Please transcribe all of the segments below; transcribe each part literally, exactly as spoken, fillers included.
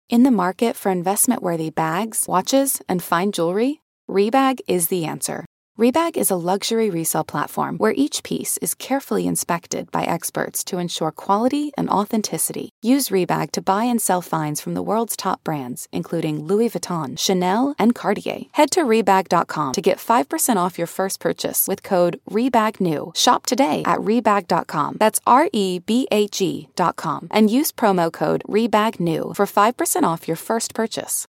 In the market for investment-worthy bags, watches, and fine jewelry, Rebag is the answer. Rebag is a luxury resale platform where each piece is carefully inspected by experts to ensure quality and authenticity. Use Rebag to buy and sell finds from the world's top brands, including Louis Vuitton, Chanel, and Cartier. Head to Rebag dot com to get five percent off your first purchase with code REBAGNEW. Shop today at Rebag dot com. That's R E B A G dot com. And use promo code REBAGNEW for five percent off your first purchase.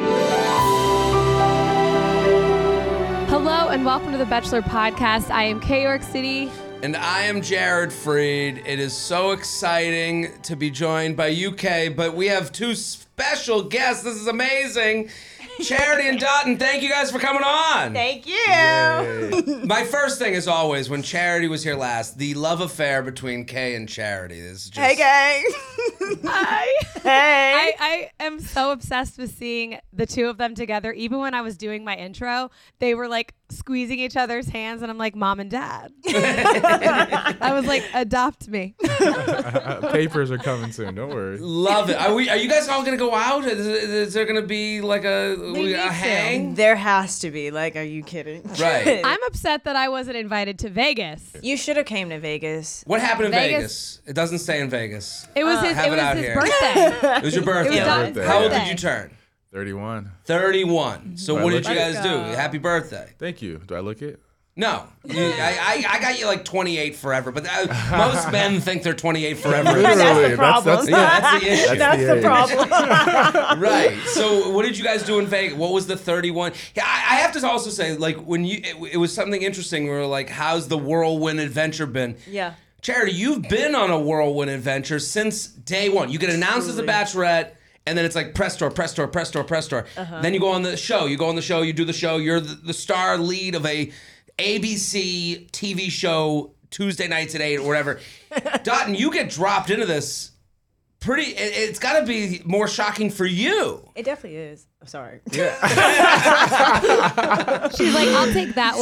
Hello and welcome to the Bachelor Podcast. I am Kay York City. And I am Jared Freed. It is so exciting to be joined by U K, but we have two special guests. This is amazing. Charity and Dotun, thank you guys for coming on. Thank you. Yay. My first thing, as always, when Charity was here last, the love affair between Kay and Charity. This is just... Hey, gang. Hi. Hey. I, I am so obsessed with seeing the two of them together. Even when I was doing my intro, they were like squeezing each other's hands, and I'm like, Mom and Dad. I was like, adopt me. Papers are coming soon. Don't worry. Love it. Are we? Are you guys all gonna go out? Is, is there gonna be like a, a hang? There has to be. Like, are you kidding? Right. I'm upset that I wasn't invited to Vegas. You should have came to Vegas. What happened in Vegas? Vegas? It doesn't stay in Vegas. It was Uh, his. have It it was out his here. birthday. It was your birthday. It was Don's Don's How old did birthday. you turn? thirty-one. thirty-one. So Do I what look did you it? guys do? Let's go. Happy birthday. Thank you. Do I look it? No, you, I, I I got you like twenty-eight forever, but uh, most men think they're twenty-eight forever. Literally, That's the that's- problem. that's- Yeah, that's the issue. That's the the age. problem. Right. So what did you guys do in Vegas? What was the thirty-one? Yeah, I, I have to also say, like, when you, it, it was something interesting. We were like, how's the whirlwind adventure been? Yeah. Charity, you've been on a whirlwind adventure since day one. You get announced as a bachelorette, and then it's like press tour, press tour, press tour, press tour. Uh-huh. Then you go on the show. You go on the show, you do the show. You're the, the star lead of a A B C T V show Tuesday nights at eight or whatever. Dotun, you get dropped into this pretty, it, it's got to be more shocking for you. It definitely is. I'm sorry. Yeah. She's like, I'll take that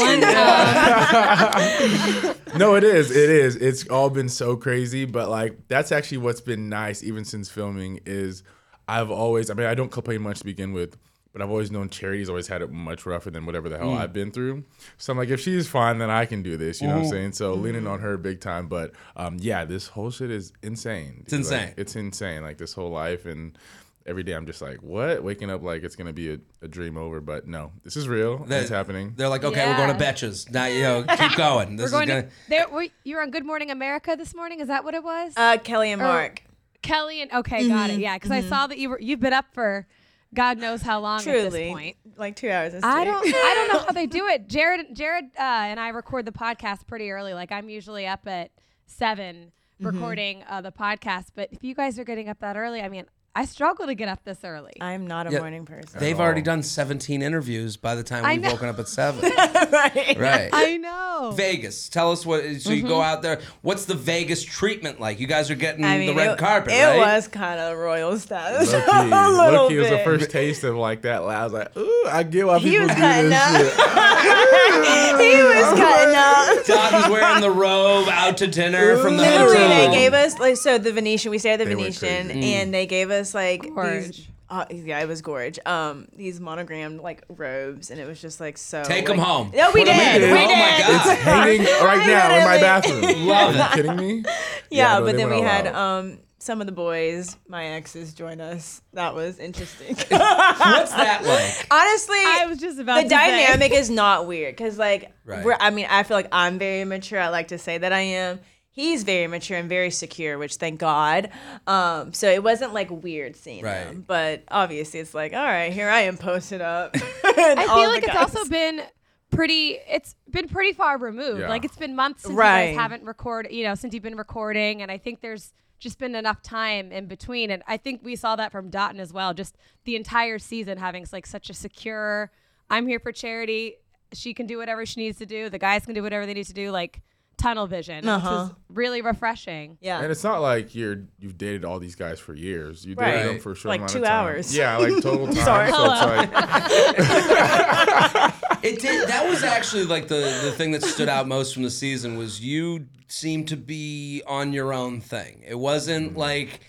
one. Um, No, it is. It is. It's all been so crazy, but like that's actually what's been nice, even since filming, is I've always. I mean, I don't complain much to begin with, but I've always known Charity's always had it much rougher than whatever the hell Mm. I've been through. So I'm like, if she's fine, then I can do this. You know what I'm saying? So leaning on her big time. But um, yeah, this whole shit is insane. It's insane. Like, it's insane. Like this whole life, and every day I'm just like, what? Waking up like it's gonna be a, a dream over. But no, this is real. That- It's happening. They're like, okay, we're going to Yeah. Betches. Now, you know, keep going. This we're going is gonna. to. There, were, you were on Good Morning America this morning. Is that what it was? Uh, Kelly and Or- Mark. Kelly and okay, got Mm-hmm. it. Yeah, because I saw that you were you've been up for God knows how long at this Truly. point. Like two hours. of I sleep. don't I don't know how they do it. Jared Jared uh, and I record the podcast pretty early. Like I'm usually up at seven recording uh, the podcast. But if you guys are getting up that early, I mean, I struggle to get up this early. I'm not a Yeah. morning person. They've all. already done seventeen interviews by the time I we've know. woken up at seven. Right. Right. I know. Vegas. Tell us what. So you go out there. What's the Vegas treatment like? You guys are getting I mean, the red it, carpet, it right? was kind of royal status. Low key, a little low key was the bit. first taste of like that. I was like, ooh, I get why He people was do cutting this up. shit. He was cutting up. Dot was wearing the robe out to dinner from the Literally, hotel. they gave us like so the Venetian. We stayed at the They went Venetian, crazy. and they gave us like Gorge. these. Uh, yeah, it was gorge. Um, these monogrammed like robes, and it was just like so. Take like, 'em home. No, we Put 'em did. in. We Oh did. my God. It's hanging right now in my Literally. bathroom. Love Are you it. kidding me? Yeah, no, but they then we went all had out. um some of the boys, my exes, join us. That was interesting. What's that like? Honestly, I was just about the to say. dynamic is not weird because like Right. we're, I mean I feel like I'm very mature. I like to say that I am. He's very mature and very secure, which thank God. Um, so it wasn't like weird seeing Right. him, but obviously it's like, all right, here I am posted up. I feel like it's also been pretty it's been pretty far removed. Yeah. Like it's been months since Right. you guys haven't recorded, you know, since you've been recording, and I think there's just been enough time in between, and I think we saw that from Dotun as well, just the entire season having like such a secure, I'm here for Charity, she can do whatever she needs to do, the guys can do whatever they need to do, like tunnel vision, Uh-huh. which was really refreshing. yeah. And it's not like you're you've dated all these guys for years. You dated Right. them for a short Like amount two of time. hours. Yeah, like total time. Sorry. So it's like It did. That was actually like the the thing that stood out most from the season was you seemed to be on your own thing. It wasn't like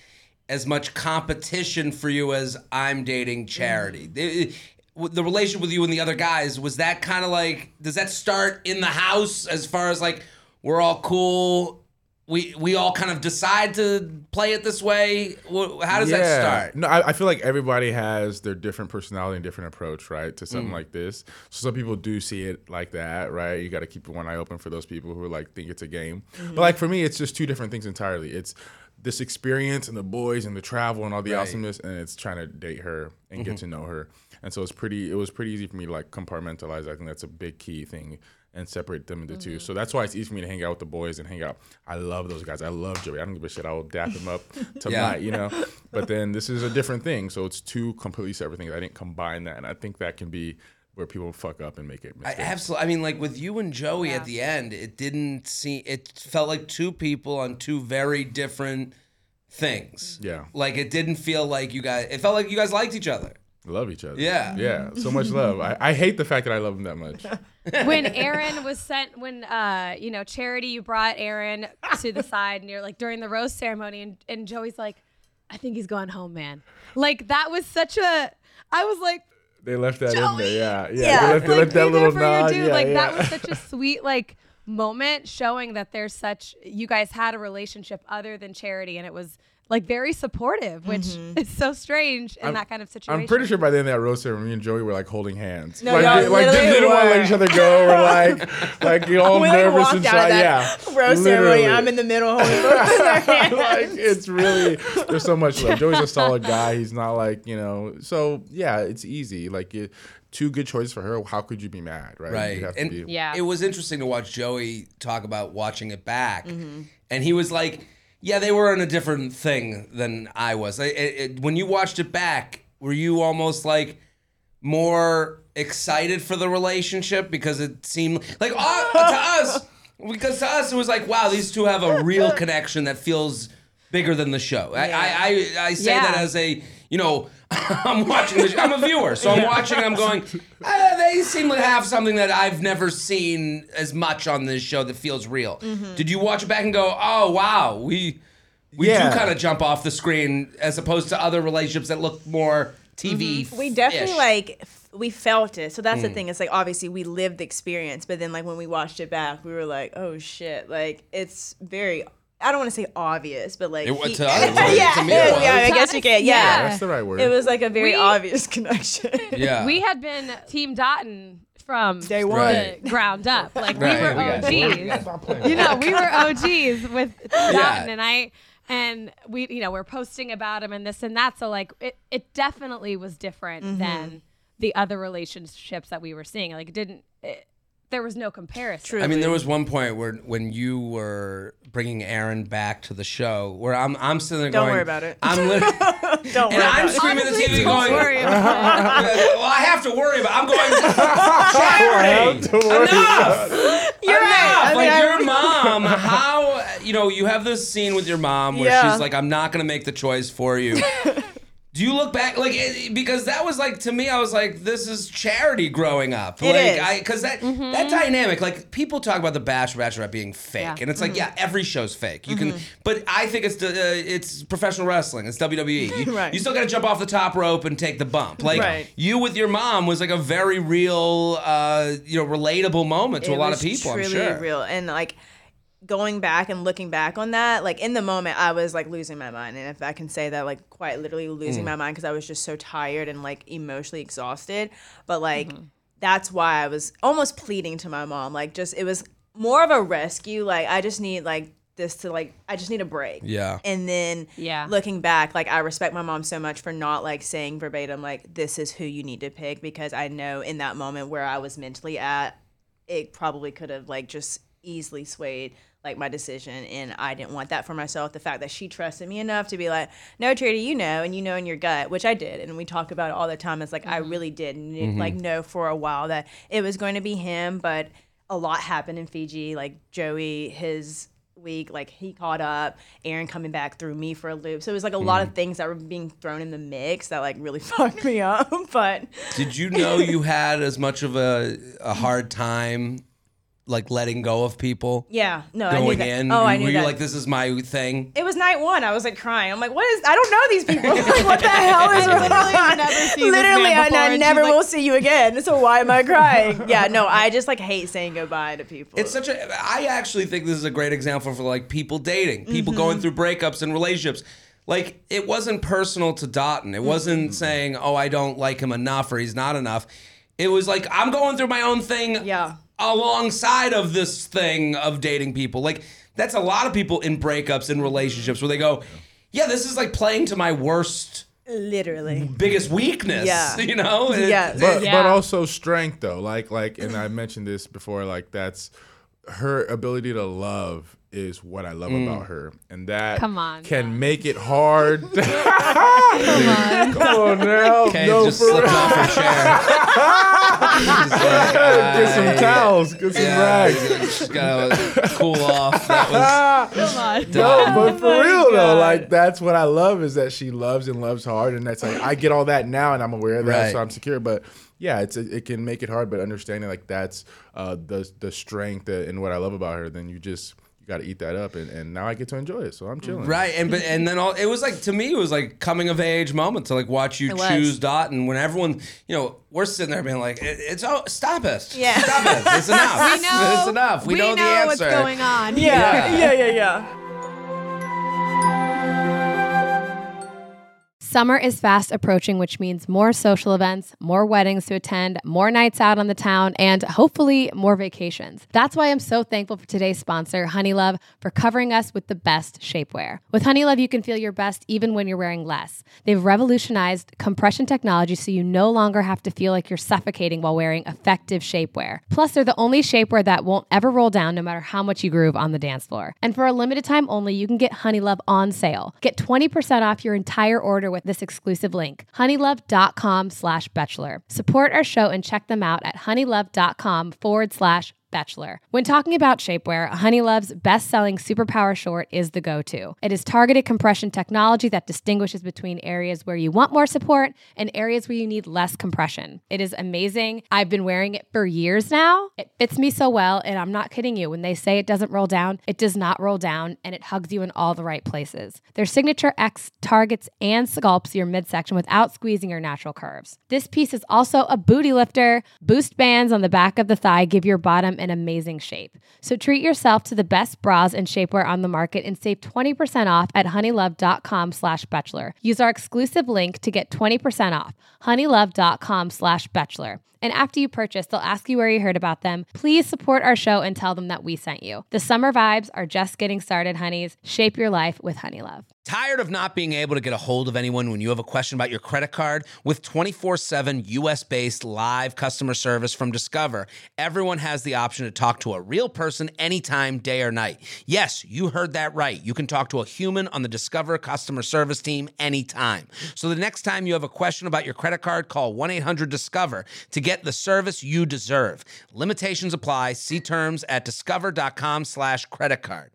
as much competition for you as I'm dating Charity. The, the relationship with you and the other guys, was that kind of like, does that start in the house as far as like, we're all cool, we we all kind of decide to play it this way? How does yeah. that start? No, I, I feel like everybody has their different personality and different approach, right, to something Mm. like this. So some people do see it like that, right? You got to keep one eye open for those people who are like think it's a game. Mm-hmm. But like for me, it's just two different things entirely. It's this experience and the boys and the travel and all the Right. awesomeness, and it's trying to date her and Mm-hmm. get to know her. And so it's pretty. It was pretty easy for me to like compartmentalize. I think that's a big key thing. And separate them into two. So that's why it's easy for me to hang out with the boys and hang out. I love those guys. I love Joey. I don't give a shit. I will dap him up tonight, you know? But then this is a different thing. So it's two completely separate things. I didn't combine that. And I think that can be where people fuck up and make it I mistakes. absolutely. I mean, like with you and Joey at the end, it didn't seem. It felt like two people on two very different things. Yeah. Like it didn't feel like you guys. It felt like you guys liked each other. Love each other. Yeah. Yeah. So much love. I, I hate the fact that I love him that much. When Aaron was sent, when uh, you know, Charity, you brought Aaron to the side, and you're like during the rose ceremony, and, and Joey's like, I think he's going home, man. Like that was such a. I was like, They left that in Joey. there. Yeah. Yeah. yeah, They left, they like, left that be there little for your nod. dude. Yeah, like yeah. that was such a sweet like moment, showing that there's such you guys had a relationship other than Charity, and it was like very supportive, which Mm-hmm. is so strange in I'm- that kind of situation. I'm pretty sure by the end of that rose ceremony, me and Joey were like holding hands. No, like, y'all they- like just literally didn't want to let were. each other go, or like, like you all When we nervous walked and out shy. of that Yeah, rose ceremony, literally. I'm in the middle holding both of their hands. Like it's really there's so much love. Joey's a solid guy. He's not like you know. So yeah, it's easy. Like it, two good choices for her. How could you be mad, right? Right. You have And to be. Yeah. it was interesting to watch Joey talk about watching it back. And he was like, yeah, they were in a different thing than I was. It, it, it- when you watched it back, were you almost like more excited for the relationship because it seemed like uh, to us, because to us it was like, wow, these two have a real connection that feels bigger than the show. I, I, I, I say Yeah. that as a, you know, I'm watching this, I'm a viewer, so I'm watching, I'm going, uh, they seem to have something that I've never seen as much on this show that feels real. Did you watch it back and go, oh, wow, we we Yeah. do kind of jump off the screen as opposed to other relationships that look more T V We definitely like f- we felt it. So that's Hmm. the thing. It's like obviously we lived the experience, but then like when we watched it back, we were like, oh shit! Like it's very. I don't want to say obvious, but like It was he- to us, it was- yeah, to me it was. yeah. I guess you can. Yeah, Yeah. That's the right word. it was like a very We- obvious connection. Yeah. We had been Team Dotton from Day the one. Right. ground up. Like Right, we were we got- O Gs. You know, we were O Gs with Dotton, Yeah. and I and we, you know, we're posting about him and this and that. So like, it it definitely was different Mm-hmm. than the other relationships that we were seeing. Like, it didn't. It, there was no comparison. True. I mean, there was one point where when you were bringing Aaron back to the show, where I'm I'm sitting there Don't going, worry about it. I'm literally, Don't and worry I'm about it. screaming at the T V Don't going, worry about it. well, I have to worry about. I'm going, Charity, enough, You're enough. right. I mean, Like I- your mom, how you know you have this scene with your mom where Yeah. she's like, I'm not gonna make the choice for you. Do you look back like it, because that was like to me? I was like, this is Charity growing up. It like, is. I because that that dynamic, like people talk about the Bachelor Bachelorette being fake, Yeah. and it's like, yeah, every show's fake. You can, but I think it's uh, it's professional wrestling. It's W W E. You, Right. you still got to jump off the top rope and take the bump. Like Right. you with your mom was like a very real, uh, you know, relatable moment to It a lot was of people. I'm truly sure. real, and like going back and looking back on that, like in the moment, I was like losing my mind, and if I can say that, like quite literally losing Mm. my mind because I was just so tired and like emotionally exhausted. But like that's why I was almost pleading to my mom, like just it was more of a rescue. Like I just need like this to like I just need a break. Yeah. And then Yeah. looking back, like I respect my mom so much for not like saying verbatim like this is who you need to pick, because I know in that moment where I was mentally at, it probably could have like just easily swayed like my decision, and I didn't want that for myself. The fact that she trusted me enough to be like, no, Charity, you know, and you know in your gut, which I did, and we talk about it all the time. It's like I really did kn- like know for a while that it was going to be him, but a lot happened in Fiji. Like Joey, his week, like he caught up. Aaron coming back threw me for a loop. So it was like a lot of things that were being thrown in the mix that like really fucked me up. But Did you know you had as much of a a hard time like letting go of people Yeah, no, I knew going that. in? Oh, I Were knew you that. like, this is my thing? It was night one. I was like crying. I'm like, what is? I don't know these people. Like, what the hell is wrong? Literally never seen this Literally, man and before, I and never she's like- will see you again. So why am I crying? Yeah, no, I just like hate saying goodbye to people. It's such a. I actually think this is a great example for like people dating, people Mm-hmm. going through breakups and relationships. Like it wasn't personal to Dotun. It wasn't saying, "Oh, I don't like him enough" or "He's not enough." It was like I'm going through my own thing. Yeah. Alongside of this thing of dating people. Like that's a lot of people in breakups and relationships where they go, "Yeah, this is like playing to my worst." Literally. Biggest weakness, Yeah. you know. It- Yeah. it- But Yeah. but also strength though. Like like and I mentioned this before, like that's her ability to love is what I love about her. And that Come on, can make it hard. Come on. Come on now. Kay no, just for slipped real. off her chair. She's like, Get some "Ah, towels. Get some yeah, rags. just gotta cool off. That was Come on. No, but for Oh my real though, God. like that's what I love is that she loves and loves hard, and that's like I get all that now, and I'm aware of that, Right. so I'm secure. But yeah, it's it can make it hard, but understanding like that's uh, the the strength and what I love about her, then you just you got to eat that up, and, and now I get to enjoy it, so I'm chilling. right, and but and then all it was like to me it was like coming of age moment to like watch you It was. choose Dotun when everyone you know we're sitting there being like it, it's oh stop it Yeah. stop it it's enough We know. it's enough we, we know, know the answer what's going on. Yeah. Yeah. Yeah. Yeah. Yeah. Summer is fast approaching, which means more social events, more weddings to attend, more nights out on the town, and hopefully more vacations. That's why I'm so thankful for today's sponsor, Honeylove, for covering us with the best shapewear. With Honeylove, you can feel your best even when you're wearing less. They've revolutionized compression technology so you no longer have to feel like you're suffocating while wearing effective shapewear. Plus, they're the only shapewear that won't ever roll down no matter how much you groove on the dance floor. And for a limited time only, you can get Honeylove on sale. Get twenty percent off your entire order with this exclusive link, honeylove.com slash bachelor. Support our show and check them out at honeylove.com forward slash Bachelor. When talking about shapewear, Honeylove's best-selling Superpower Short is the go-to. It is targeted compression technology that distinguishes between areas where you want more support and areas where you need less compression. It is amazing. I've been wearing it for years now. It fits me so well, and I'm not kidding you. When they say it doesn't roll down, it does not roll down, and it hugs you in all the right places. Their Signature X targets and sculpts your midsection without squeezing your natural curves. This piece is also a booty lifter. Boost bands on the back of the thigh give your bottom an amazing shape. So treat yourself to the best bras and shapewear on the market and save twenty percent off at honeylove.com slash bachelor. Use our exclusive link to get twenty percent off, honeylove.com slash bachelor. And after you purchase, they'll ask you where you heard about them. Please support our show and tell them that we sent you. The summer vibes are just getting started, honeys. Shape your life with Honeylove. Tired of not being able to get a hold of anyone when you have a question about your credit card? With twenty-four seven U S-based live customer service from Discover, everyone has the option to talk to a real person anytime, day or night. Yes, you heard that right. You can talk to a human on the Discover customer service team anytime. So the next time you have a question about your credit card, call one eight hundred discover to get the service you deserve. Limitations apply. See terms at discover.com slash credit card.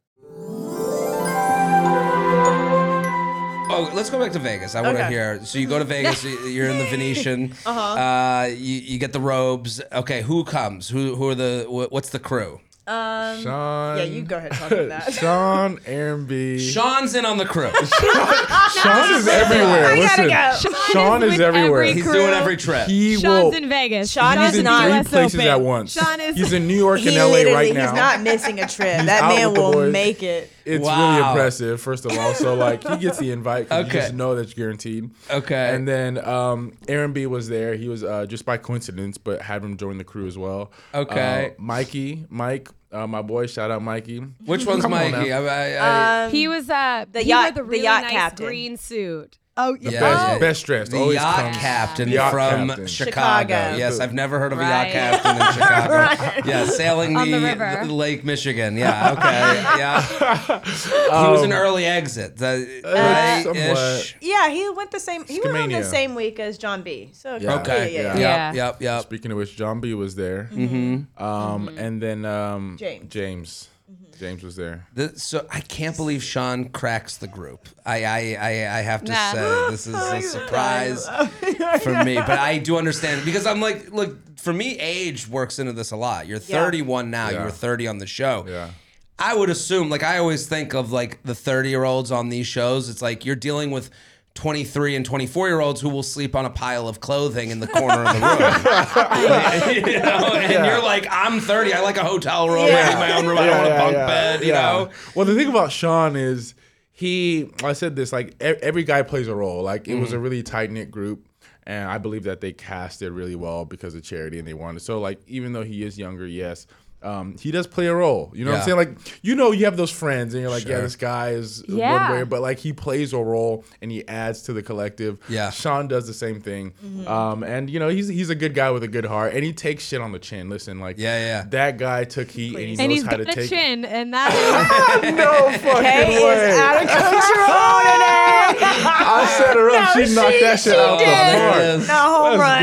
Oh, let's go back to Vegas. I want to Okay. hear. So you go to Vegas. You're in the Venetian. Uh-huh. Uh You, you get the robes. Okay, who comes? Who who are the? wh- What's the crew? Um, Sean. yeah, you go ahead and talk about that. Sean, Aaron B. Sean's in on the crew. Sean is everywhere. I gotta Listen, go. Sean is with everywhere. every He's crew. doing every trip. He Sean's will. in Vegas. Sean He's is in not- three U S places Open. at once. Sean is- He's in New York He and L A literally, right now. he's not missing a trip. He's that out man with the will boys. make it. It's Wow. really impressive, first of all. So, like, he gets the invite 'cause Okay. you just know that's guaranteed. Okay. And then um, Aaron B was there. He was uh, just by coincidence, but had him join the crew as well. Okay. Uh, Mikey, Mike, uh, my boy, shout out Mikey. Which one's Come on Mikey? now. I, I, I, Um, He was uh, The he yacht- wore the the really yacht nice captain. green suit. Oh yeah, best- yeah. best dressed, The always yacht comes- captain The yacht from captain. Chicago. Chicago. Yes, I've never heard of a Right. yacht captain in Chicago. Yeah, sailing On the, the river. the Lake Michigan. Yeah, okay, yeah. He was an early exit. The, right, somewhat. ish. yeah, he went the same. He went on the Schemania. same week as John B. So Yeah. Okay. yeah, yeah, Yep, yeah. Yeah. yep, yep. Speaking of which, John B was there. Mm-hmm. Um, And then um, James. James. James was there. The, so I can't believe Sean cracks the group. I I, I, I have to Nah. say this is a surprise for me, but I do understand because I'm like, look, for me, age works into this a lot. You're thirty-one now. Yeah. You were thirty on the show. Yeah. I would assume, like I always think of like the thirty-year-olds on these shows. It's like you're dealing with twenty-three and twenty-four-year-olds who will sleep on a pile of clothing in the corner of the room. You know? And Yeah. you're like, I'm thirty. I like a hotel room. Yeah. I need my own room. I don't want a bunk bed, you yeah. know? Well, the thing about Sean is he, I said this, like e- every guy plays a role. Like it was a really tight knit group. And I believe that they casted really well because of Charity and they wanted. So like, even though he is younger, yes, um, he does play a role. You know what I'm Yeah. saying? Like, you know, you have those friends and you're like, yeah, Sure. this guy is Yeah. one way, but like he plays a role and he adds to the collective. Yeah. Sean does the same thing. Um, and you know, he's he's a good guy with a good heart and he takes shit on the chin. Listen, like Yeah, yeah. that guy took heat and he knows And he's how got to a take chin, and that is no fucking Kay way. is out of control today. I set her up. No, she knocked she- that shit she out did. the park. Yes. No, home run.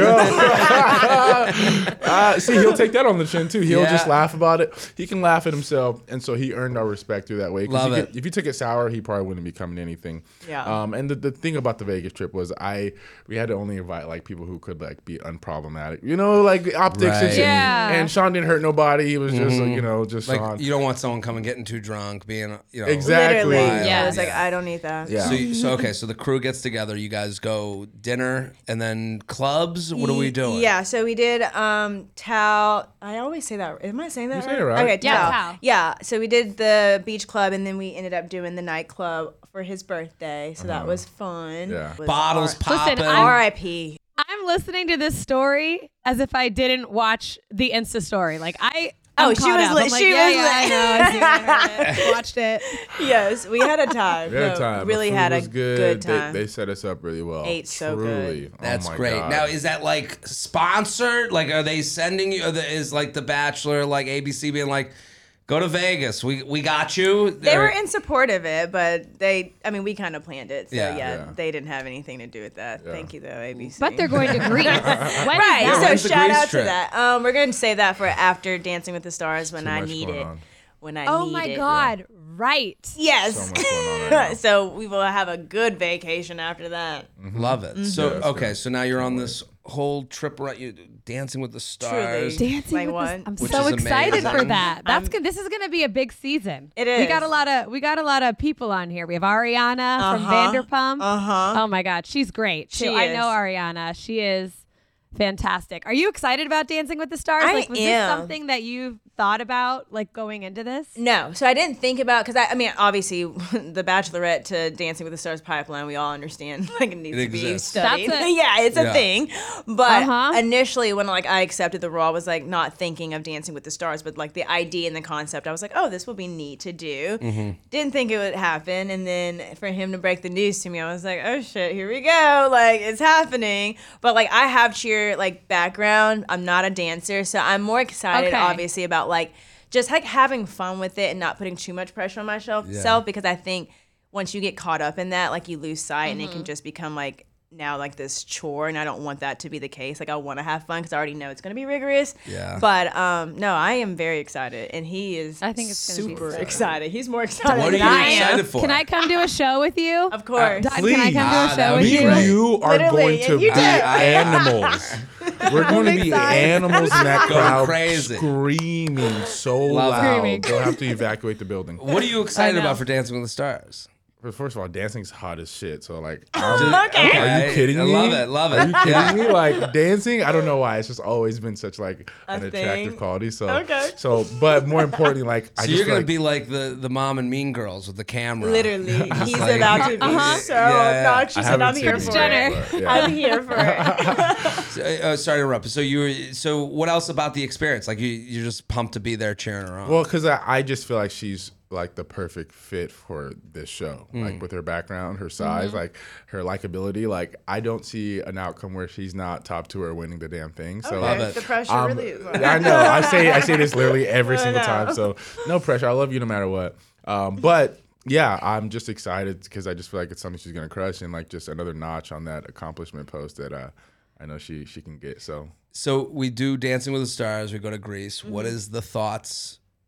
uh, see, he'll take that on the chin too. He'll Yeah. just laugh about it. He can laugh at himself, and so he earned our respect through that way. 'Cause Love he it. could- if you took it sour, he probably wouldn't be coming to anything. Yeah. Um, and the, the thing about the Vegas trip was, I we had to only invite like people who could like be unproblematic. You know, like optics and Right. shit. Yeah. And Sean didn't hurt nobody. He was just like, you know just Like Sean. you don't want someone coming getting too drunk, being you know Exactly. Literally. Yeah. I was like, Yeah. I don't need that. Yeah. So, you, so okay, so the crew gets together. You guys go dinner and then clubs. What are we doing? Yeah, so we did um Tao. I always say that. Am I saying that You right? say it right. Okay, Yeah, Tao. Tao. Yeah, so we did the beach club and then we ended up doing the nightclub for his birthday. So that was fun. Yeah. Was bottles R- popping. I'm- R I P I'm listening to this story as if I didn't watch the Insta story. Like I. Oh, I'm she caught was up. li- I'm like, she yeah, was yeah, li- I know. I seen it, I heard it, watched it. Yes, we had a time. We had a No, time. The Really food had a was good, good. time. They, they set us up really well. Ate so Truly. good. Oh That's my great. God. Now, is that like sponsored? Like, are they sending you? Or the, is like The Bachelor, like A B C, being like, go to Vegas. We we got you. They Or- were in support of it, but they, I mean, we kind of planned it. So Yeah. yeah, Yeah. they didn't have anything to do with that. Thank you, though, A B C. But they're going to Greece. When is Right, that? when's the so shout Greece out trip? to that. Um, we're gonna save that for after Dancing with the Stars when Too I much need going it. on. When I Oh need my it. God! Right. Yes. So much going on right now. So we will have a good vacation after that. Love it. So Yeah, that's okay, good. so now you're on this whole trip around. You Dancing with the Stars. Truly. Dancing Like with what? the, I'm Which so is excited for amazing. that. That's I'm- good. This is going to be a big season. It We got is. a lot of we got a lot of people on here. We have Ariana from Uh-huh. Vanderpump. Uh-huh. Oh my God, she's great. She too. I is. know Ariana. She is fantastic. Are you excited about Dancing with the Stars? I like, was am. this something that you thought about, like going into this? No, so I didn't think about because I, I mean, obviously, the Bachelorette to Dancing with the Stars pipeline, we all understand like it needs It to be exists. studied. That's a- yeah, it's Yeah. a thing. But Uh-huh. initially, when like I accepted the role, I was like not thinking of Dancing with the Stars, but like the idea and the concept, I was like, oh, this will be neat to do. Didn't think it would happen, and then for him to break the news to me, I was like, oh shit, here we go, like it's happening. But like I have cheer like background. I'm not a dancer, so I'm more excited, Okay. obviously, about like. Just like having fun with it and not putting too much pressure on myself Yeah. self because I think once you get caught up in that, like you lose sight and it Mm-hmm. can just become like now like this chore, and I don't want that to be the case. Like I want to have fun because I already know it's going to be rigorous. Yeah. But um, no, I am very excited, and he is. I think it's gonna be super exciting. excited. He's more excited What are than you I am. excited for? Can I come to a show with you? Of course. Dot, can I come to Ah, a that show would with be Me you? great. and you are Literally, going to you be did. animals. We're going to be excited. animals in that Going crowd, crazy. screaming so Love it. loud. Screaming. They'll have to evacuate the building. What are you excited I know. about for Dancing with the Stars? But first of all, dancing's hot as shit. So like, Okay. are you kidding I me? love it. Love it. Are you kidding Yeah. me? Like dancing, I don't know why. It's just always been such like an A attractive thing. quality. So Okay. So, but more importantly, like I So just you're feel gonna like, be like the the mom and Mean Girls with the camera. Literally, he's like- about to be Uh-huh. so Yeah. obnoxious, I and haven't I'm seen here it for Jenner. yet, it. but, yeah. I'm here for it. So, uh, sorry to interrupt. So you were so what else about the experience? Like you you're just pumped to be there cheering her on. Well, because I, I just feel like she's like the perfect fit for this show. Mm. Like with her background, her size, Mm-hmm. like her likability. Like I don't see an outcome where she's not top two or winning the damn thing. So Love Okay, it. the pressure um, really is on. I know. I say I say this literally every single know. time. So no pressure. I love you no matter what. Um, but yeah, I'm just excited because I just feel like it's something she's gonna crush and like just another notch on that accomplishment post that uh, I know she she can get. So So we do Dancing with the Stars. We go to Greece. Mm-hmm. What is the thoughts?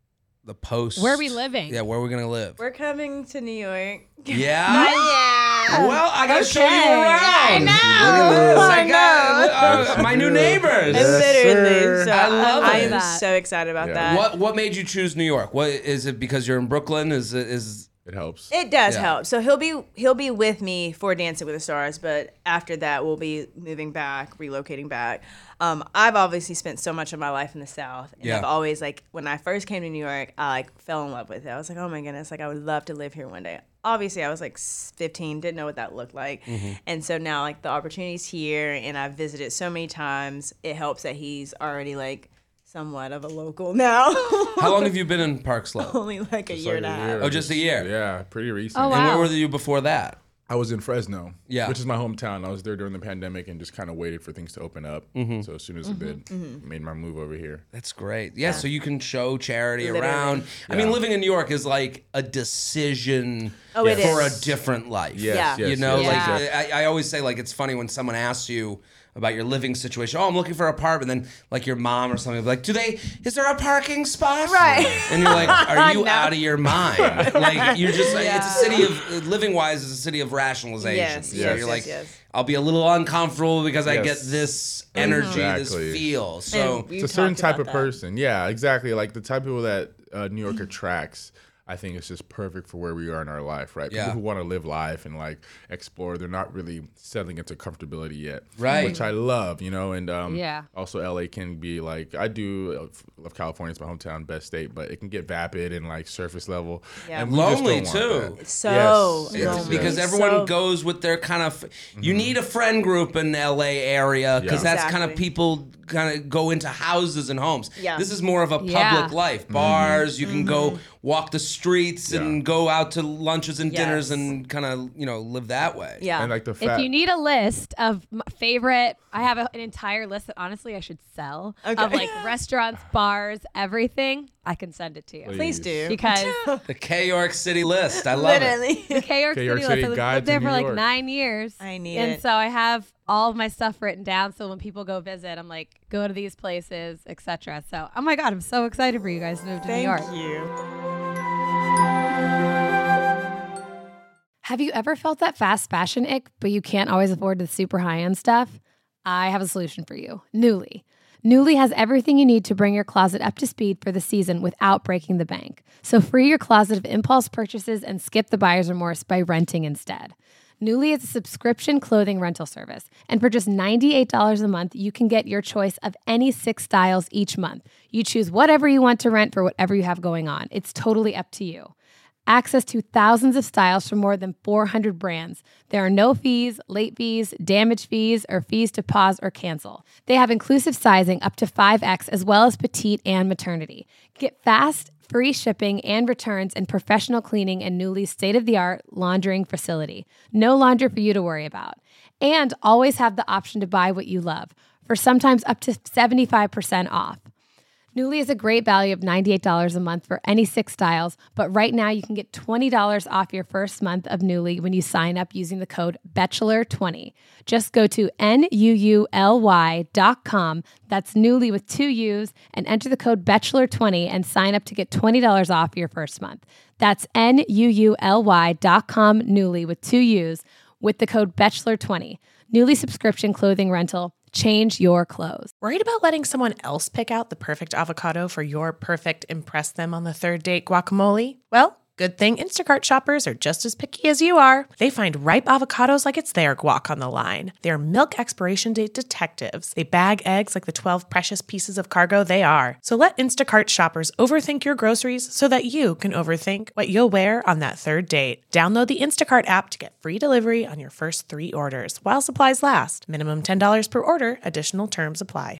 the post. Where are we living? Yeah, where are we gonna live? We're coming to New York. Yeah. Yeah. Well, I gotta show you Okay. around. I Look at this. I I got uh, my new neighbors. Yes, Literally. sir. So I love I it. am that. so excited about Yeah. that. What what made you choose New York? What is it because you're in Brooklyn? Is it is It helps. It does Yeah. help. So he'll be he'll be with me for Dancing with the Stars, but after that we'll be moving back, relocating back. Um, I've obviously spent so much of my life in the South, and Yeah. I've always like when I first came to New York, I like fell in love with it. I was like, oh my goodness, like I would love to live here one day. Obviously, I was like fifteen, didn't know what that looked like, Mm-hmm. and so now like the opportunity's here, and I've visited so many times. It helps that he's already like somewhat of a local now. how long have you been in Park Slope? Only like a It's year like and a half. year. Oh, just a year. Yeah, pretty recent. Oh, And wow. where were you before that? I was in Fresno, Yeah. which is my hometown. I was there during the pandemic and just kind of waited for things to open up. Mm-hmm. So as soon as it did, made my move over here. That's great. Yeah, so you can show charity Literally. around. I mean, Yeah. living in New York is like a decision Oh, it for is. a different life. Yes, Yeah. yes, You know, yes, like exactly. I, I always say, like it's funny when someone asks you about your living situation. Oh, I'm looking for an apartment. Then like your mom or something will be like, do they? Is there a parking spot? Right. And you're like, are you No. out of your mind? Like you're just. It's a city of living wise is a city of rationalization. Yes, So yes, you're yes, like, yes. I'll be a little uncomfortable because I Yes. get this energy, Exactly. this feel. So. We It's a certain talked type about of that. person. Yeah, exactly. Like the type of people that uh, New York attracts. I think it's just perfect for where we are in our life, right? Yeah. People who want to live life and like explore. They're not really settling into comfortability yet, Right. Which I love, you know. And um, Yeah. also L A can be like I do uh, love California. It's my hometown, best state, but it can get vapid and like surface level. Yeah. And we just Lonely, don't want too. that. So Yes, yes, lonely. Because yes. everyone So- goes with their kind of. You need a friend group in L A area because Yeah. that's kind of Exactly. people kind of go into houses and homes. Yeah. This is more of a public Yeah. life. Bars, you can go walk the streets and Yeah. go out to lunches and dinners Yes. and kind of you know live that way. Yeah. And like the If fact. you need a list of m- favorite, I have a, an entire list that honestly I should sell Okay. of like restaurants, bars, everything. I can send it to you Please do. because The K York City list. I love it. Literally. the K York K City, York list, City I lived Guide there to for New like York. nine years. I need and it. so I have all of my stuff written down. So when people go visit, I'm like, go to these places, et cetera. So oh my god, I'm so excited for you guys to move to New Thank York. you. Have you ever felt that fast fashion ick, but you can't always afford the super high-end stuff? I have a solution for you. Nuuly. Nuuly has everything you need to bring your closet up to speed for the season without breaking the bank. So free your closet of impulse purchases and skip the buyer's remorse by renting instead. Nuuly is a subscription clothing rental service, and for just ninety-eight dollars a month, you can get your choice of any six styles each month. You choose whatever you want to rent for whatever you have going on. It's totally up to you. Access to thousands of styles from more than four hundred brands. There are no fees, late fees, damage fees, or fees to pause or cancel. They have inclusive sizing up to five X as well as petite and maternity. Get fast, free shipping and returns and professional cleaning in Nuuly's state-of-the-art laundering facility. No laundry for you to worry about. And always have the option to buy what you love for sometimes up to seventy-five percent off. Nuuly is a great value of ninety-eight dollars a month for any six styles, but right now you can get twenty dollars off your first month of Nuuly when you sign up using the code Bachelor twenty. Just go to N U U L Y dot com, that's Nuuly with two U's, and enter the code Bachelor twenty and sign up to get twenty dollars off your first month. That's N U U L Y dot com, Nuuly with two U's, with the code Bachelor twenty. Nuuly subscription clothing rental. Change your clothes. Worried about letting someone else pick out the perfect avocado for your perfect impress them on the third date guacamole? Well, good thing Instacart shoppers are just as picky as you are. They find ripe avocados like it's their guac on the line. They're milk expiration date detectives. They bag eggs like the twelve precious pieces of cargo they are. So let Instacart shoppers overthink your groceries so that you can overthink what you'll wear on that third date. Download the Instacart app to get free delivery on your first three orders while supplies last. Minimum ten dollars per order. Additional terms apply.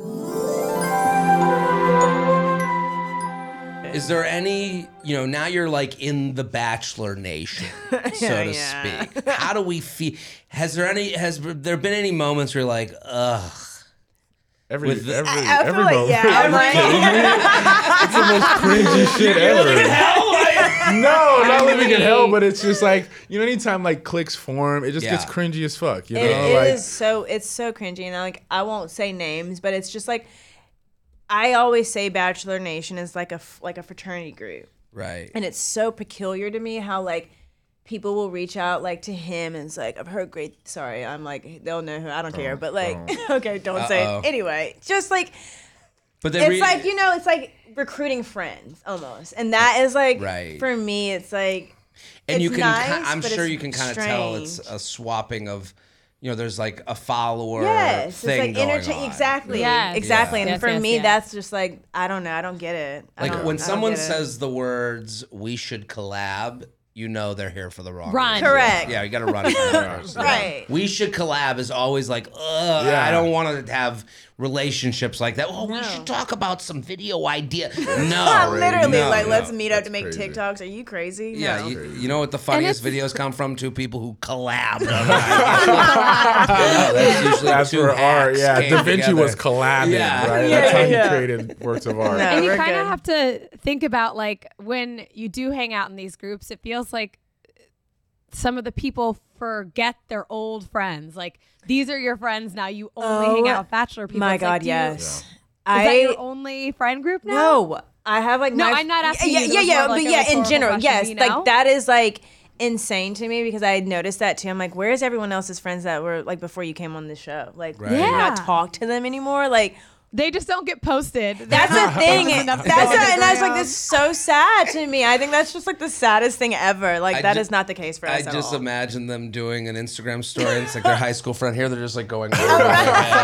Is there any, you know, now you're like in the Bachelor Nation, so to Yeah. speak. How do we feel? Has there any, has there been any moments where you're like, ugh? Every With the- every I feel every like, moment. yeah, I'm like, It's the most cringy shit ever. No, not living in hell, but it's just like, you know, anytime like clicks form, it just Yeah. gets cringy as fuck. You know, It, it like is so it's so cringy, and I, like I won't say names, but it's just like I always say Bachelor Nation is like a f- like a fraternity group. Right. And it's so peculiar to me how like people will reach out like to him and it's like, I've heard great, sorry, I'm like, they'll know who, I don't care, but like, okay, don't say Uh-oh. it. Anyway, just like, But they it's re- like, you know, it's like recruiting friends almost. And that is like, Right. for me, it's like, and it's you can, nice, ki- I'm but sure it's you can kind of tell it's strange. a swapping of, you know, there's like a follower Yes, thing it's like going interchange. on. Exactly. Yes. Exactly. Yeah. And Yes, for yes, me, yes. that's just like, I don't know. I don't get it. I Like don't- when I don't someone get it. says the words, we should collab, you know they're here for the wrong Run. reason. Correct. Yeah, you got to run. from that person. Right. We should collab is always like, ugh, Yeah. I don't want to have relationships like that. Oh, we No. should talk about some video idea. No. Literally, no, like, no. let's meet up That's to make crazy. TikToks. Are you crazy? Yeah, No. you, you know what the funniest it's- videos come from? Two people who collab. on ideas. No, that's usually That's two where art. hacks Yeah, came Da Vinci together. was collabing, Yeah. right? Yeah, That's how yeah. he created works of art. No. And you we're kind good. of have to think about like when you do hang out in these groups, it feels like some of the people forget their old friends. Like these are your friends now. You only Oh, hang out with Bachelor people. My It's like, God, do you- yes. Is I that your only friend group now? no. I have like No, my, I'm not asking Yeah, you. yeah, That was yeah, more of, but like, a yeah, in rhetorical general, question, yes, you know? like that is like insane to me because I had noticed that too. I'm like, where's everyone else's friends that were like before you came on the show? Like, Right. do you not Yeah. talk to them anymore? Like. They just don't get posted. That's the thing. There's enough That's to a, and that's like Instagram. this is so sad to me. I think that's just like the saddest thing ever. Like I that ju- is not the case for I us at just all. imagine them doing an Instagram story. And it's like their high school friend here. They're just like going over their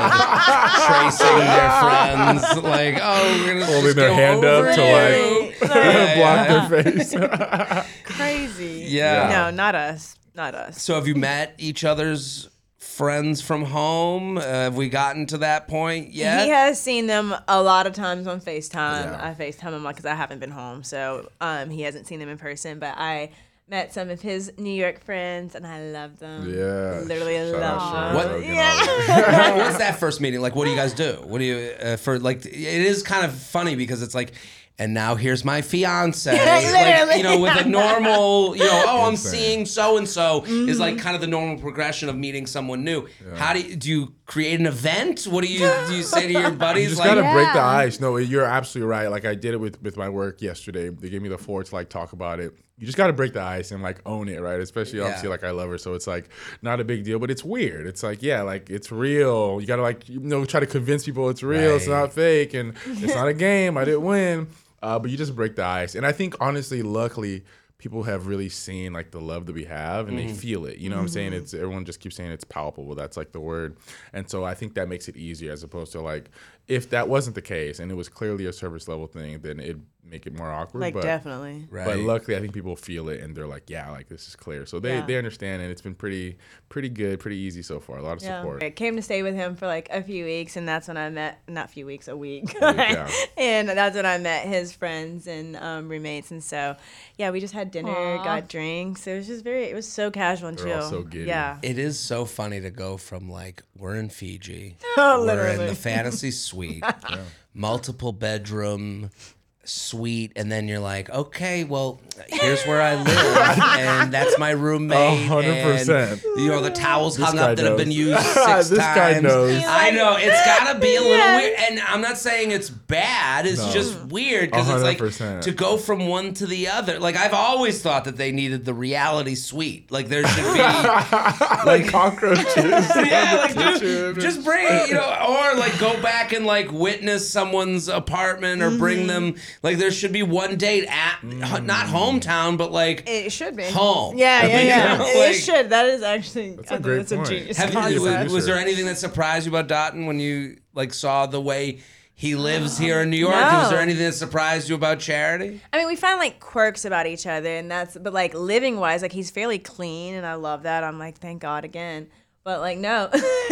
head, tracing their friends. Like, oh, we're gonna Holding just their go hand over up to, you. like, Yeah, yeah. block their face. Crazy. Yeah. No, not us. Not us. So have you met each other's friends from home? Uh, have we gotten to that point yet? He has seen them a lot of times on FaceTime. Yeah. I FaceTime him because I haven't been home, so um, he hasn't seen them in person. But I met some of his New York friends, and I love them. Yeah. literally Shout love out them. What- Rogan, all Yeah. that. What's that first meeting like? What do you guys do? What do you uh, for like? It is kind of funny because it's like, and now here's my fiance. Like, Literally. you know, with a normal, you know, oh, I'm Insane. seeing so and so is like Mm-hmm. kind of the normal progression of meeting someone new. How do you do? You create an event? What do you do? You say to your buddies You just like, gotta break the Yeah. ice. No, you're absolutely right. Like I did it with with my work yesterday. They gave me the floor to like talk about it. You just gotta break the ice and like own it, right? Especially obviously Yeah. like I love her, so it's like not a big deal, but it's weird. It's like yeah, like it's real. You gotta like you know try to convince people it's real. It's Right. not fake, and it's not a game. I didn't win. Uh, but you just break the ice, and I think honestly, luckily, people have really seen like the love that we have, and they feel it. You know what I'm saying? It's everyone just keeps saying it's palpable. That's like the word, and so I think that makes it easier as opposed to like if that wasn't the case and it was clearly a service level thing, then it'd make it more awkward. Like but, definitely. right. But luckily, I think people feel it and they're like, yeah, like this is clear. So they, Yeah. they understand, and it's been pretty pretty good, pretty easy so far. A lot of Yeah. support. I came to stay with him for like a few weeks, and that's when I met, not a few weeks, a week. yeah. And that's when I met his friends and um, roommates. And so, yeah, we just had dinner, Aw. got drinks. It was just very, it was so casual and They're all chill. so giddy. Yeah. It is so funny to go from like we're in Fiji, Oh, we're in literally. the fantasy suite, multiple bedroom suite, and then you're like, okay, well, here's where I live, and that's my roommate. A hundred percent. And, you know, the towels This hung guy up that have been knows. used six This times. guy knows. I know it's gotta be a little Yeah. weird, and I'm not saying it's bad. It's No. just weird because A it's hundred like percent. to go from one to the other. Like I've always thought that they needed the reality suite. Like there should be. like cockroaches. Yeah, like kitchen. just, just bring it, you know, or like go back and like witness someone's apartment or bring them. Like there should be one date at Mm. not hometown, but like It should be. home. Yeah, yeah, You yeah. know, it like- should. That is actually, That's I a think great that's a point. genius Have you, concept. was, was there anything that surprised you about Dotton when you like saw the way he lives here in New York? No. Was there anything that surprised you about Charity? I mean, we find like quirks about each other, and that's, but like living wise, like he's fairly clean, and I love that. I'm like, thank God again. But like, no.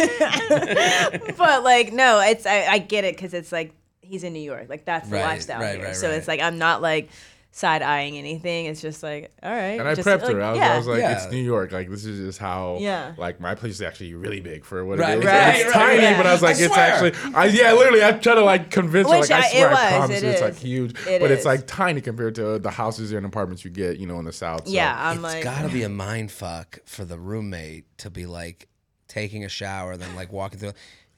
But like, no, it's, I, I get it because it's like, he's in New York. Like, that's the Right, lifestyle right, here. right, so right. it's like, I'm not like side eyeing anything. It's just like, all right. And I just, prepped like, her. I was, yeah. I was like, Yeah. it's New York. Like, this is just how, Yeah. like, my place is actually really big for what Right, it is. right, it's right, tiny, right. but I was like, I it's swear. actually, I, yeah, literally, I try to, like, convince her, Which like, I I- it swear, I was, promise it you, it's, is. like, huge. It but it's, is. like, tiny compared to the houses and apartments you get, you know, in the South. So. Yeah, I'm It's like, got to be a mind fuck for the roommate to be like taking a shower, then like walking through.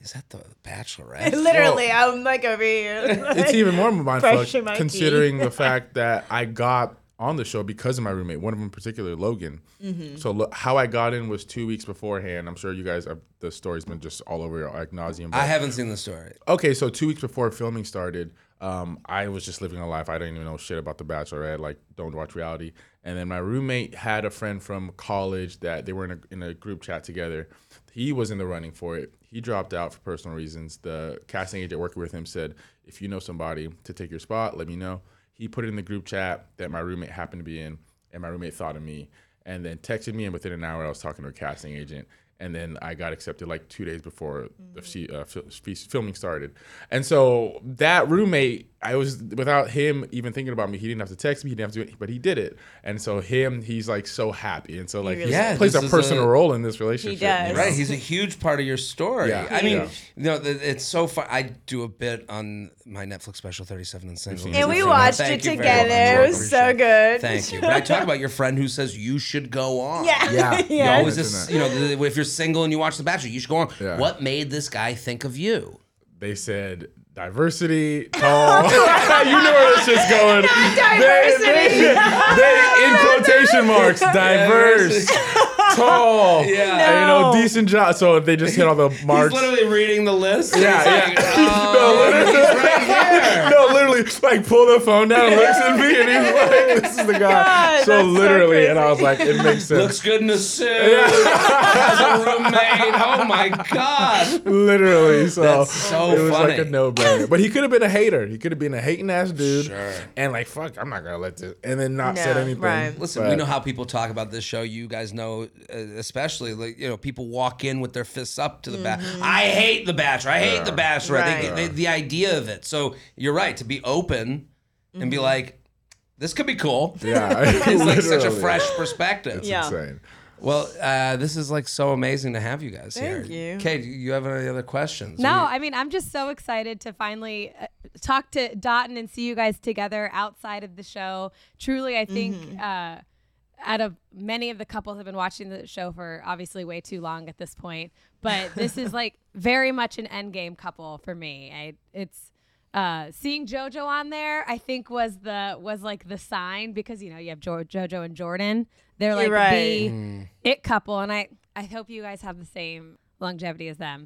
is that the Bachelorette? Literally, I'm like over here. It's even more Brushing my mindfuck considering the fact that I got on the show because of my roommate, one of them in particular, Logan. Mm-hmm. So lo- how I got in was two weeks beforehand. I'm sure you guys, have, the story's been just all over ad nauseum. I haven't seen the story. Okay, so two weeks before filming started, um, I was just living a life. I didn't even know shit about The Bachelorette, like don't watch reality. And then my roommate had a friend from college that they were in a, in a group chat together. He was in the running for it. He dropped out for personal reasons. The casting agent working with him said, if you know somebody to take your spot, let me know. He put it in the group chat that my roommate happened to be in, and my roommate thought of me, and then texted me, and within an hour I was talking to a casting agent. And then I got accepted like two days before the uh, filming started. And so that roommate, I was, without him even thinking about me, he didn't have to text me, he didn't have to do it, but he did it. And so him, he's like so happy. And so like really he Yeah, plays a this is personal a- role in this relationship. He does. you know? Right, he's a huge part of your story. Yeah. I mean, Yeah. you know, th- it's so fun. I do a bit on my Netflix special, thirty-seven and Single. seen And we Thank watched Thank it you very much. together. It I was so appreciate it. good. Thank you. But I talk about your friend who says you should go on. Yeah. Yeah. You Yeah. always Mention just, that. you know, the, if you're single and you watch The Bachelor, you should go on. Yeah. What made this guy think of you? They said diversity, tall. You know where this shit's going. Diversity. They, they, they in quotation marks, diverse, tall, Yeah. and, you know, No. decent job. So they just hit all the marks. He's literally reading the list. Yeah, He's like, yeah. oh, No, literally. he's right here. No, literally, like pull the phone down and looks at me, and he's like, "This is the guy." God, so that's so literally, and I was crazy. like, "It makes sense." Looks good in a suit. Has a roommate. Oh my God. Literally, so, That's so it was funny. like a no-brainer. But he could have been a hater. He could have been a hating ass dude, Sure. and like, "Fuck, I'm not gonna let this," and then not No, said anything. right. Listen, But- we know how people talk about this show. You guys know, uh, especially, like, you know, people walk in with their fists up to the back. I hate The Bachelor. I hate Yeah. The Bachelor. I think Right. the, the idea of it. So you're right, to be open and be like, this could be cool. Yeah, It's like such a literally. fresh perspective. It's Yeah. insane. Well, uh, this is like so amazing to have you guys Thank here. you. Kate, you have any other questions? No, You- I mean, I'm just so excited to finally uh, talk to Dotun and see you guys together outside of the show. Truly, I think uh, out of many of the couples have been watching the show for obviously way too long at this point, but this is like very much an endgame couple for me. I, it's uh, seeing JoJo on there, I think was the was like the sign, because you know you have jo- JoJo and Jordan. They're like You're right. Mm. the it couple, and I I hope you guys have the same longevity as them.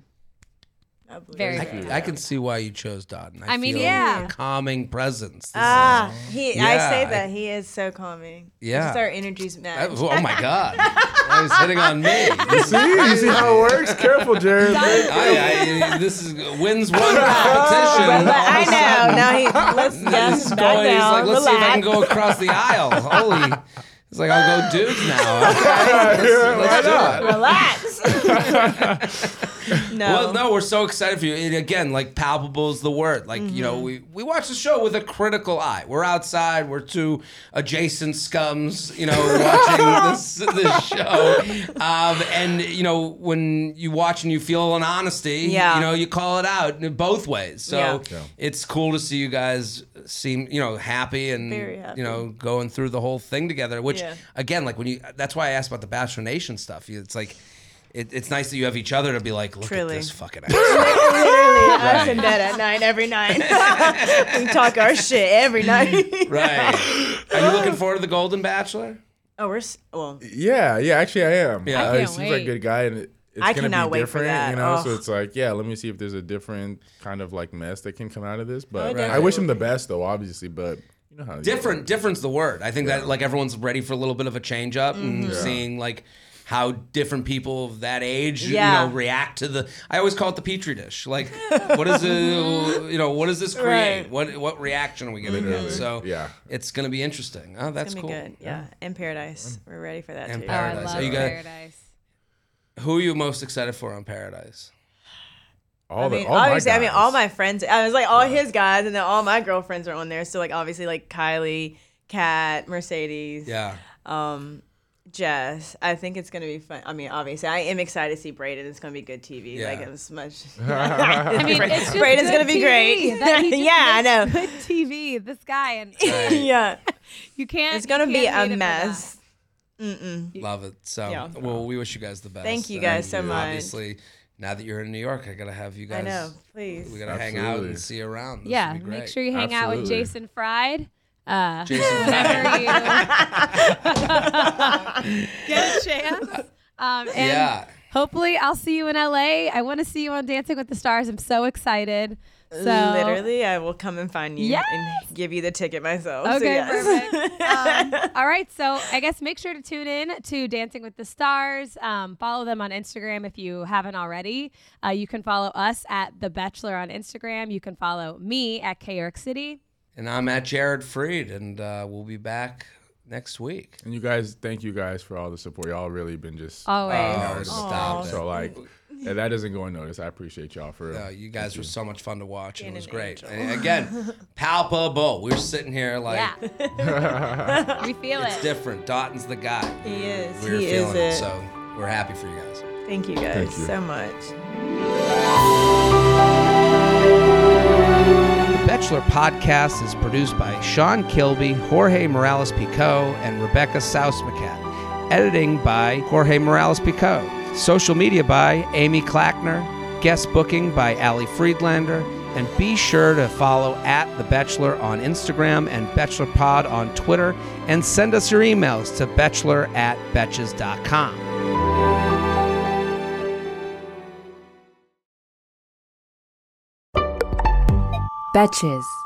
I believe Very it. good. I can see why you chose Dotun. I, I mean, feel yeah. a calming presence. This Ah, he. I Yeah, say I- that he is so calming. Yeah. Just our energies is- match. oh my God. I was hitting on me. See, you see how it works? Careful, Jared. I, I, this is wins one competition. But all of I a sudden, know. Now he let's He's yes, back going, he's down. like, let's see if I can relax. go across the aisle. Holy. He's like, I'll go dudes now. Okay, let's, let's do it. Relax. no. Well, no, we're so excited for you. And again, like palpable is the word. Like, you know, we, we watch the show with a critical eye. We're outside. We're two adjacent scums, you know, watching this, this show. Um, and, you know, when you watch and you feel an honesty, Yeah. you know, you call it out in both ways. So Yeah. Yeah. it's cool to see you guys seem, you know, happy and, Very happy. you know, going through the whole thing together, which, Yeah. again, like when you, that's why I asked about the Bachelor Nation stuff. It's like, it, it's nice that you have each other to be like, look Truly. at this fucking ass. Literally us in bed at night every night. We talk our shit every night. Right. Are you looking forward to the Golden Bachelor? Oh, we're s- well. Yeah, yeah, actually I am. Yeah. I Uh, can't he seems like a wait. good guy, and it, it's I gonna cannot be wait for different, that. you know. So Oh. it's like, yeah, let me see if there's a different kind of like mess that can come out of this. But Right. I wish him the best, though, obviously. But you know how it Different. goes. Different's the word. I think that like everyone's ready for a little bit of a change up and seeing like how different people of that age, Yeah. you know, react to the. I always call it the petri dish. Like, what is it? You know, what does this create? Right. What what reaction are we gonna get? So Yeah. it's gonna be interesting. Oh, that's It's cool. gonna be good. Yeah. And Paradise. We're ready for that And too. Oh, I Paradise. love Are you guys- Paradise. Who are you most excited for on Paradise? All I the, mean, all my obviously, I mean, guys. all my friends. I was like, all his guys, and then all my girlfriends are on there. So, like, obviously, like Kylie, Kat, Mercedes, Yeah. um, Jess. I think it's gonna be fun. I mean, obviously, I am excited to see Braden. It's gonna be good T V. Yeah. Like as much. I mean, it's just Braden's good gonna be T V. great. That he just Yeah, I makes know. Good T V. This guy, and Right. Yeah, you can't. it's gonna you be can't a hate it for mess. that. Love it. So, Yeah. well, we wish you guys the best. Thank you And guys so much. Obviously, Now that you're in New York, I gotta have you guys. I know, please. We gotta hang out Absolutely. and see you around. This Yeah, would be great. make sure you hang out with Absolutely. Jason Fried. Uh, Jason whenever you get a chance. Um, and Yeah. hopefully I'll see you in L A. I want to see you on Dancing with the Stars. I'm so excited. So Literally, I will come and find you Yes! and give you the ticket myself. so Okay, yes. perfect. Um, all right, so I guess make sure to tune in to Dancing with the Stars. Um, follow them on Instagram if you haven't already. Uh, you can follow us at The Bachelor on Instagram. You can follow me at K York City. And I'm at Jared Freed, and uh, we'll be back next week. And you guys, thank you guys for all the support. Y'all really been just Always. Oh, stop it. so like, yeah, that doesn't go unnoticed. I appreciate y'all for. Uh, you guys were so much fun to watch, and it Being was an great. angel. And again, palpable. We're sitting here like Yeah. We feel it's it. different. Dotton's the guy. He is. We're he feeling is it. it. So we're happy for you guys. Thank you guys Thank you. so much. The Bachelor podcast is produced by Sean Kilby, Jorge Morales-Pico, and Rebecca Saus-Macat. Editing by Jorge Morales-Pico. Social media by Amy Clackner. Guest booking by Ali Friedlander. And be sure to follow at The Bachelor on Instagram and BachelorPod on Twitter. And send us your emails to bachelor at betches dot com. Betches.